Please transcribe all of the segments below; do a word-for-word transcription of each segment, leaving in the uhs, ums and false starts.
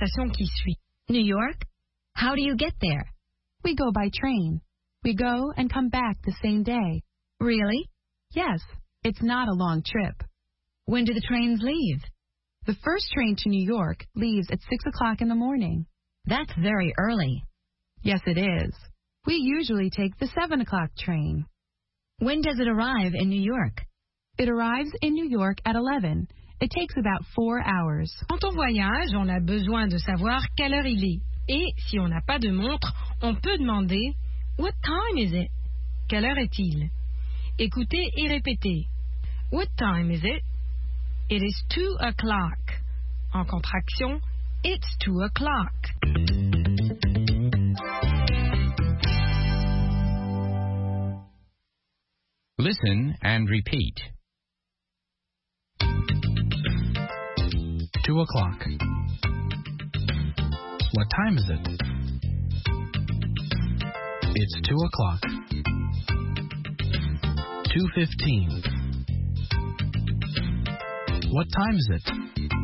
conversation qui suit. New York? How do you get there? We go by train. We go and come back the same day. Really? Yes, it's not a long trip. When do the trains leave? The first train to New York leaves at six o'clock in the morning. That's very early. Yes, it is. We usually take the seven o'clock train. When does it arrive in New York? It arrives in New York at eleven. It takes about four hours. Quand on voyage, on a besoin de savoir quelle heure il est. Et si on n'a pas de montre, on peut demander « What time is it? » Quelle heure est-il? Écoutez et répétez. What time is it? It is two o'clock. En contraction, it's two o'clock. Listen and repeat. Two o'clock. What time is it? It's two o'clock. Two fifteen. What time is it?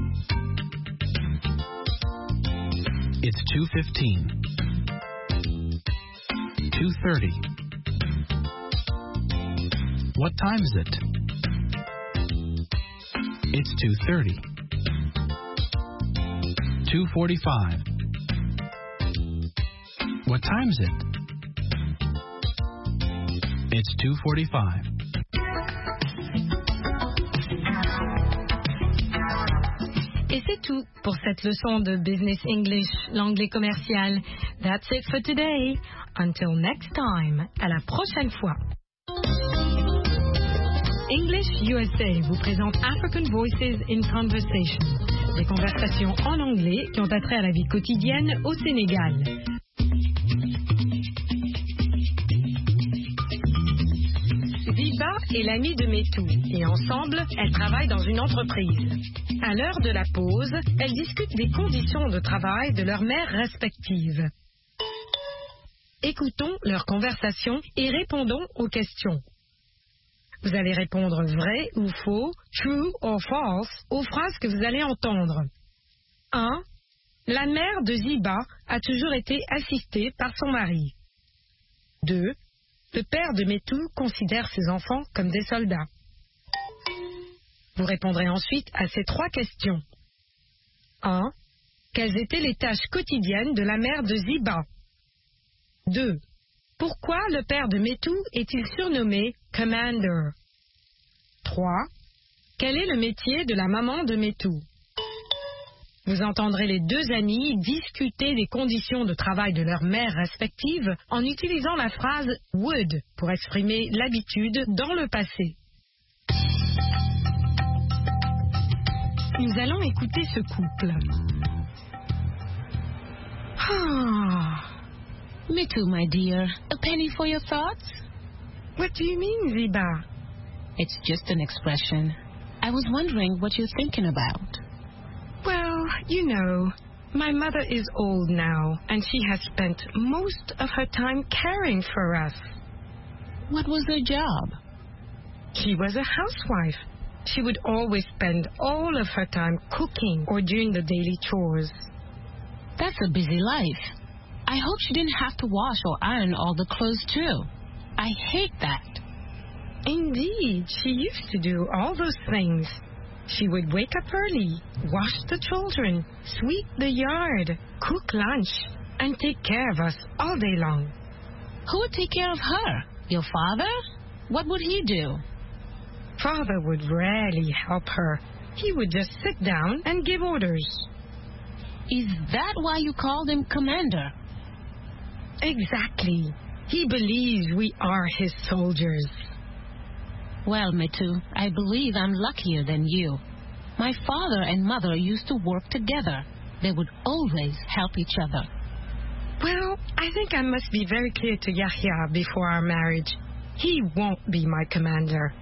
It's two fifteen. Two thirty. What time is it? It's two thirty. Two forty-five. What time is it? It's two forty-five. Et c'est tout pour cette leçon de Business English, l'anglais commercial. That's it for today. Until next time. À la prochaine fois. English U S A vous présente African Voices in Conversation. Des conversations en anglais qui ont attrait à la vie quotidienne au Sénégal. Ziba est l'amie de Metou et ensemble, elles travaillent dans une entreprise. À l'heure de la pause, elles discutent des conditions de travail de leurs mères respectives. Écoutons leur conversation et répondons aux questions. Vous allez répondre vrai ou faux, true or false, aux phrases que vous allez entendre. un. La mère de Ziba a toujours été assistée par son mari. deux. Le père de Metou considère ses enfants comme des soldats. Vous répondrez ensuite à ces trois questions. un. Quelles étaient les tâches quotidiennes de la mère de Ziba? deux. Pourquoi le père de Metou est-il surnommé Commander? trois. Quel est le métier de la maman de Metou? Vous entendrez les deux amies discuter des conditions de travail de leurs mères respectives en utilisant la phrase would pour exprimer l'habitude dans le passé. Nous allons écouter ce couple. Ah. Metu, my dear, a penny for your thoughts? What do you mean, Ziba? It's just an expression. I was wondering what you're thinking about. Well, you know, my mother is old now, and she has spent most of her time caring for us. What was her job? She was a housewife. She would always spend all of her time cooking or doing the daily chores. That's a busy life. I hope she didn't have to wash or iron all the clothes, too. I hate that. Indeed, she used to do all those things. She would wake up early, wash the children, sweep the yard, cook lunch, and take care of us all day long. Who would take care of her? Your father? What would he do? Father would rarely help her. He would just sit down and give orders. Is that why you called him Commander? Exactly. He believes we are his soldiers. Well, Metu, I believe I'm luckier than you. My father and mother used to work together. They would always help each other. Well, I think I must be very clear to Yahya before our marriage. He won't be my commander.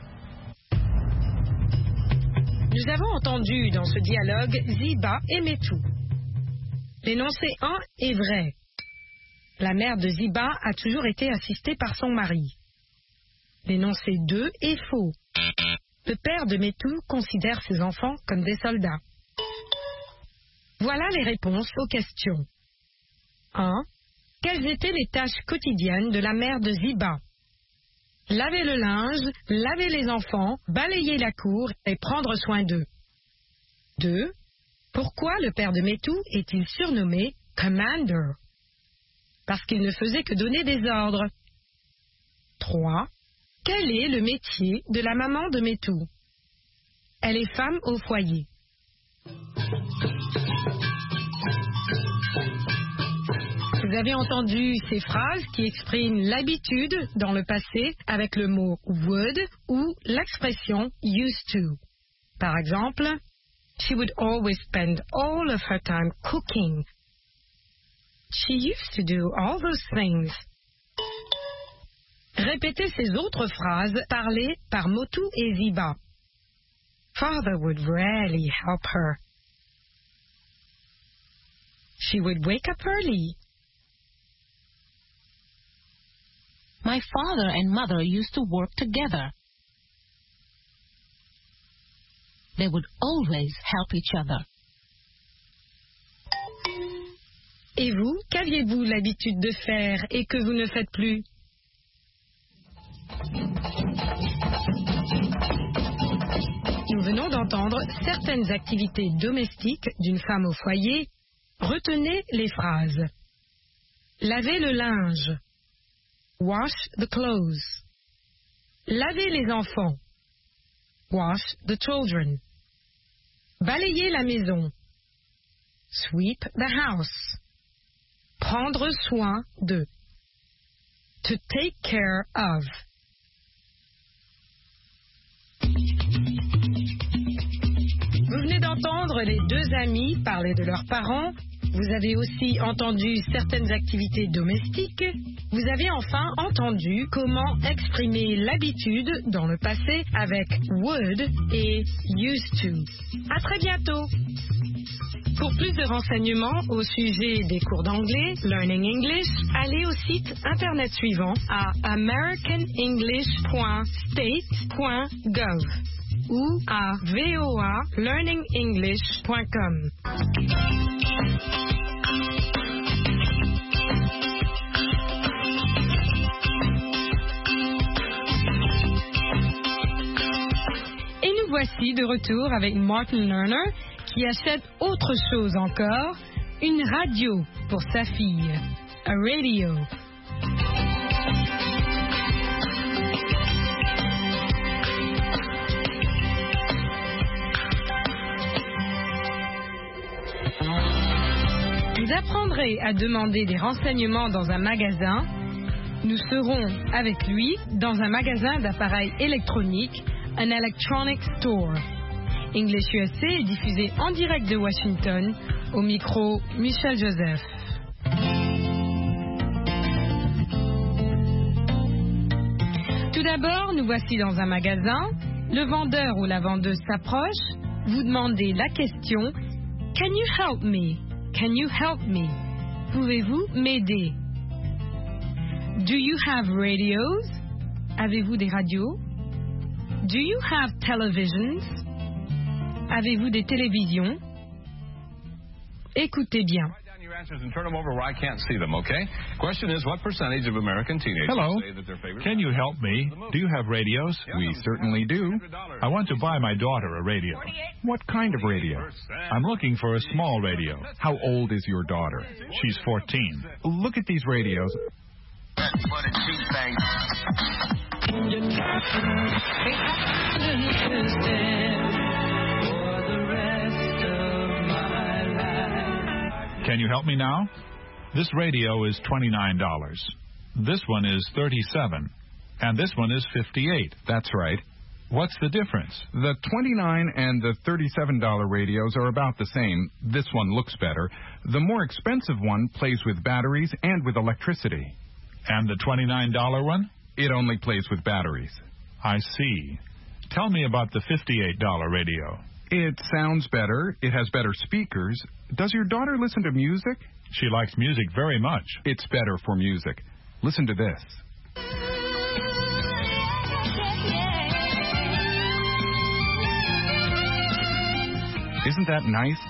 Nous avons entendu dans ce dialogue Ziba et Metu. L'énoncé un est vrai. La mère de Ziba a toujours été assistée par son mari. L'énoncé deux est faux. Le père de Metu considère ses enfants comme des soldats. Voilà les réponses aux questions. un. Quelles étaient les tâches quotidiennes de la mère de Ziba? Laver le linge, laver les enfants, balayer la cour et prendre soin d'eux. deux. Pourquoi le père de Métou est-il surnommé Commander? Parce qu'il ne faisait que donner des ordres. trois. Quel est le métier de la maman de Métou? Elle est femme au foyer. Vous avez entendu ces phrases qui expriment l'habitude dans le passé avec le mot would ou l'expression used to. Par exemple, she would always spend all of her time cooking. She used to do all those things. Répétez ces autres phrases parlées par Motu et Ziba. Father would rarely help her. She would wake up early. My father and mother used to work together. They would always help each other. Et vous, qu'aviez-vous l'habitude de faire et que vous ne faites plus? Nous venons d'entendre certaines activités domestiques d'une femme au foyer. Retenez les phrases. Laver le linge. Wash the clothes. Laver les enfants. Wash the children. Balayer la maison. Sweep the house. Prendre soin de. To take care of. Vous venez d'entendre les deux amis parler de leurs parents. Vous avez aussi entendu certaines activités domestiques. Vous avez enfin entendu comment exprimer l'habitude dans le passé avec would et used to. À très bientôt. Pour plus de renseignements au sujet des cours d'anglais, Learning English, allez au site internet suivant à american english point state point gov ou à voa learning english point com. Et nous voici de retour avec Martin Lerner qui achète autre chose encore, une radio pour sa fille. A radio. Vous apprendrez à demander des renseignements dans un magasin. Nous serons avec lui dans un magasin d'appareils électroniques, un electronic store. English U S A est diffusé en direct de Washington, au micro Michel Joseph. Tout d'abord, nous voici dans un magasin. Le vendeur ou la vendeuse s'approche. Vous demandez la question « Can you help me? Can you help me? Pouvez-vous m'aider? Do you have radios? Avez-vous des radios? Do you have televisions? Avez-vous des télévisions? Écoutez bien. And turn them over where I can't see them, okay? Question is, what percentage of American teenagers Hello. say that their favorite... Can you help me? Do you have radios? We certainly do. I want to buy my daughter a radio. What kind of radio? I'm looking for a small radio. How old is your daughter? She's fourteen. Look at these radios. Can you help me now? This radio is twenty-nine dollars. This one is thirty-seven dollars. And this one is fifty-eight dollars. That's right. What's the difference? The twenty-nine dollars and the thirty-seven dollars radios are about the same. This one looks better. The more expensive one plays with batteries and with electricity. And the twenty-nine dollars one? It only plays with batteries. I see. Tell me about the fifty-eight dollars radio. It sounds better. It has better speakers. Does your daughter listen to music? She likes music very much. It's better for music. Listen to this. Isn't that nice?